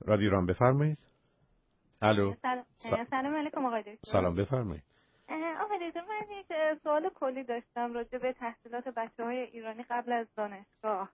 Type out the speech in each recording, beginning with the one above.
رادیو ایران بفرمایید. الو. سلام علیکم آقای دکتر. سلام بفرمایید. آقای دکتر من یک سوال کلی داشتم راجع به تحصیلات بچه‌های ایرانی قبل از دانشگاه.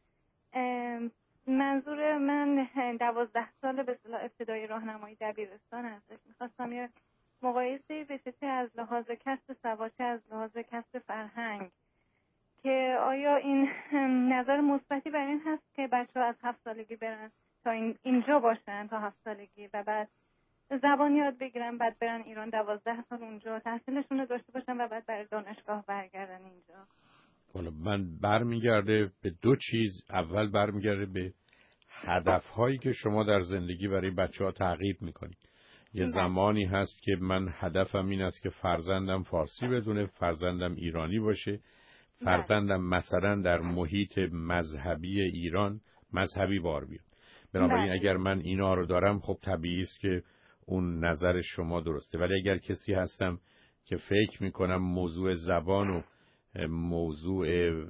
منظور من 12 سال به اصطلاح ابتدای راهنمایی دبیرستان هستش. می‌خواستم یه مقایسه بشه چه از لحاظ کسب سواد چه از لحاظ کسب فرهنگ، که آیا این نظر مثبتی بر این هست که بچه‌ها از 7 سالگی برن تا اینجا باشن تا 7 سالگی و بعد زبان یاد بگیرن، بعد برن ایران 12 سال اونجا تحصیلشون رو داشته باشن و بعد برای دانشگاه برگردن اینجا. والا من برمیگرده به دو چیز. اول برمیگرده به هدف‌هایی که شما در زندگی برای بچه‌ها تعقیب می‌کنید. یه زمانی هست که من هدفم این است که فرزندم فارسی بدونه، فرزندم ایرانی باشه، فرزندم مثلا در محیط مذهبی ایران مذهبی بار بیاد. بنابراین اگر من اینا رو دارم خب طبیعی است که اون نظر شما درسته. ولی اگر کسی هستم که فکر میکنم موضوع زبان و موضوع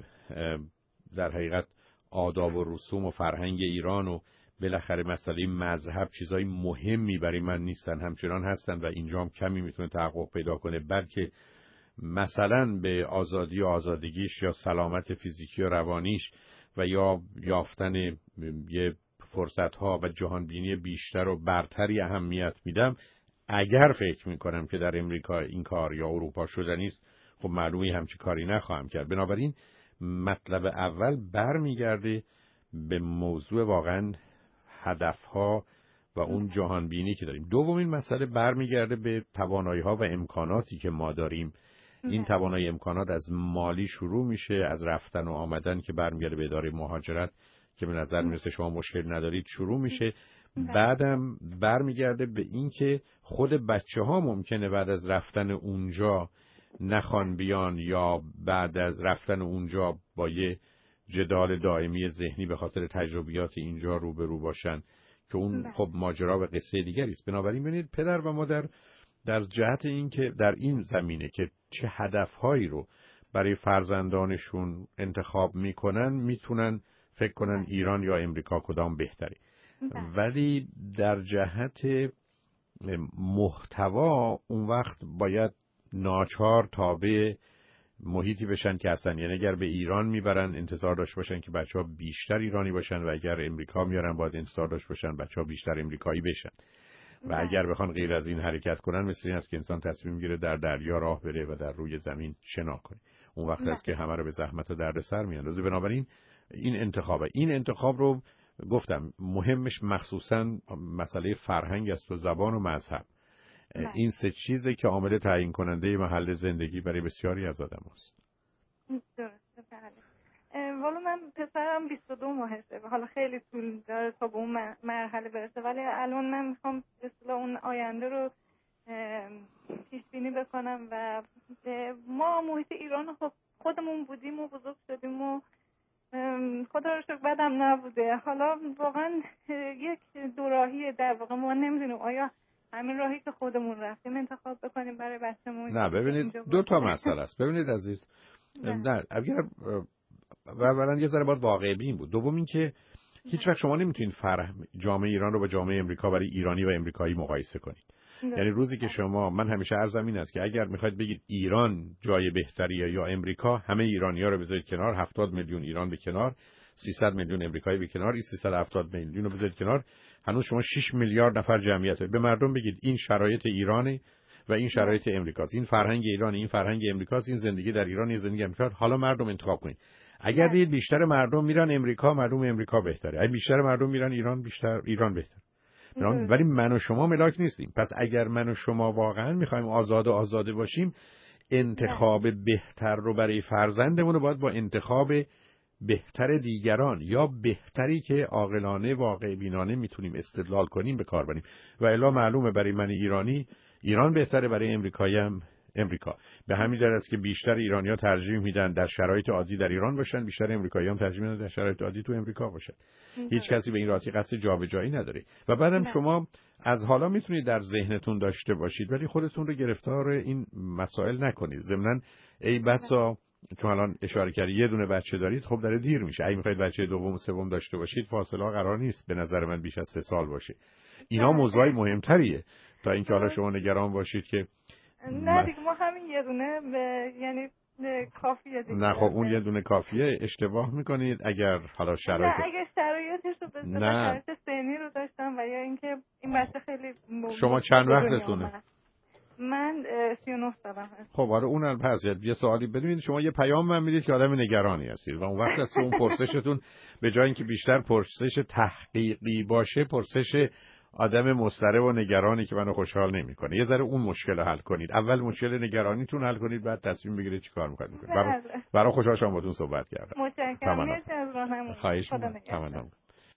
در حقیقت آداب و رسوم و فرهنگ ایران و بالاخره مسئله مذهب چیزای مهمی برای من نیستن، همچنان هستن و اینجام کمی میتونه تحقق پیدا کنه، بلکه مثلا به آزادی و آزادگیش یا سلامت فیزیکی و روانیش و یا یافتن یه فرصت‌ها و جهانبینی بیشتر و برتری اهمیت میدم. اگر فکر میکنم که در امریکا این کار یا اروپا شدنی است، خب معلومه همچی کاری نخواهم کرد. بنابراین مطلب اول برمیگرده به موضوع واقعا هدفها و اون جهانبینی که داریم. دومین مسئله برمیگرده به توانایی‌ها و امکاناتی که ما داریم. این توانایی امکانات از مالی شروع میشه، از رفتن و آمدن که برمیگرده به اداره مهاجرت که به نظر میرسه شما مشکل ندارید شروع میشه. بعدم برمیگرده به این که خود بچه‌ها ممکنه بعد از رفتن اونجا نخوان بیان یا بعد از رفتن اونجا با یه جدال دائمی ذهنی به خاطر تجربیات اینجا روبرو باشن که اون خب ماجرا و قصه دیگری است. بنابراین ببینید پدر و مادر در جهت این که در این زمینه که چه هدفهایی رو برای فرزندانشون انتخاب میکنن میتونن فکر کنن ایران یا امریکا کدام بهتره. ولی در جهت محتوا اون وقت باید ناچار تابع محیطی بشن که اصلا، یعنی اگر به ایران میبرن انتظار داشته باشن که بچه‌ها بیشتر ایرانی باشن و اگر امریکا میارن باید انتظار داشته باشن بچه‌ها بیشتر امریکایی بشن. و اگر بخوان غیر از این حرکت کنن مثل این است که انسان تصمیم میگیره در دریا راه بره و در روی زمین شنا کنه. اون وقت است که همه رو به زحمت و دردسر میاندازه. بنابراین این انتخاب رو گفتم مهمش مخصوصاً مسئله فرهنگ است و زبان و مذهب. این سه چیزه که عامل تعیین کننده محل زندگی برای بسیاری از آدم است. درسته بله. والا من پسرم 22 ماهشه و حالا خیلی طول داره تا به اون مرحله برسه، ولی الان من میخوام به اصطلاح اون آینده رو پیش بینی بکنم و ما محیط ایران خب خودمون بودیم و بزرگ شدیم و خدا رو شکر بدم نبوده. حالا واقعا یک دوراهیه در واقع، ما نمیدونیم آیا همین راهی که خودمون رفتیم انتخاب بکنیم برای بچه‌مون. نه ببینید دو تا مسئله است. ببینید عزیز، نه اگر اولا یه ذره باید واقع بین بود. دوم این که هیچ وقت شما نمیتونید جامعه ایران رو با جامعه امریکا برای ایرانی و امریکایی مقایسه کنید. یعنی روزی که شما، من همیشه عرضم این است که اگر میخواید بگید ایران جای بهتریه یا امریکا، همه ایرانی‌ها رو بذارید کنار، 70 میلیون ایران به کنار، 300 میلیون امریکایی به کنار، این 370 میلیون رو بذارید کنار، هنوز شما 6 میلیارد نفر جمعیت به مردم بگید این شرایط ایرانه و این شرایط امریکاست، این فرهنگ ایران، این فرهنگ امریکاست، این زندگی در ایران، این زندگی امریکا. حالا مردم انتخاب کنید. اگر دید بیشتر مردم میرن امریکا، مردم امریکا بهتره. اگه بیشتر مردم میرن ایران، بیشتر ایران بهتره. ولی من و شما ملاک نیستیم. پس اگر من و شما واقعا میخوایم آزاده باشیم، انتخاب بهتر رو برای فرزندمون رو باید با انتخاب بهتر دیگران یا بهتری که عاقلانه واقع بینانه میتونیم استدلال کنیم به کار بریم. و الا معلومه برای من ایرانی ایران بهتره، برای امریکایی هم امریکا. به همین جهت است که بیشتر ایرانی‌ها ترجیح میدن در شرایط عادی در ایران باشن، بیشتر امریکایی‌ها هم ترجیح میدن در شرایط عادی تو امریکا باشن. هیچ کسی به این راحتی قصد جابجایی نداره. و بعدم شما از حالا میتونید در ذهنتون داشته باشید ولی خودتون رو گرفتار این مسائل نکنید. ضمناً ای بسا چون الان اشاره کردی یه دونه بچه دارید، خب داره دیر میشه. اگه میخواید بچه دوم و سوم داشته باشید فاصله ها قرار نیست به نظر من بیش از 3 سال باشه. اینا موضوعی مهمتریه تا اینکه حالا شما نگران باشید که نه دیگه ما همین یه دونه یعنی کافیه دیگه. نه خب اون یه دونه کافیه. اشتباه میکنید اگر حالا شرایط نه اگه شرایطش رو به شرایط سنی رو داشتم و یا اینکه این بچه خیلی شما چند وقتتونه؟ من 39 سالم هست. خب آره اونم هست. یه سوالی بدونید، شما یه پیام من میدید که آدم نگرانی هستید و اون وقت از اون پرسشتون به جای اینکه بیشتر پرسش تحقیقی باشه، پرسش آدم مضطرب و نگرانی که منو خوشحال نمیکنه. یه ذره اون مشکل رو حل کنید. اول مشکل نگرانیتون حل کنید، بعد تصمیم بگیرید چیکار می‌کنید. برای خوشحال شدم باهاتون صحبت کردم. متشکرم. مرسی از راهنمایی. خواهش می‌کنم.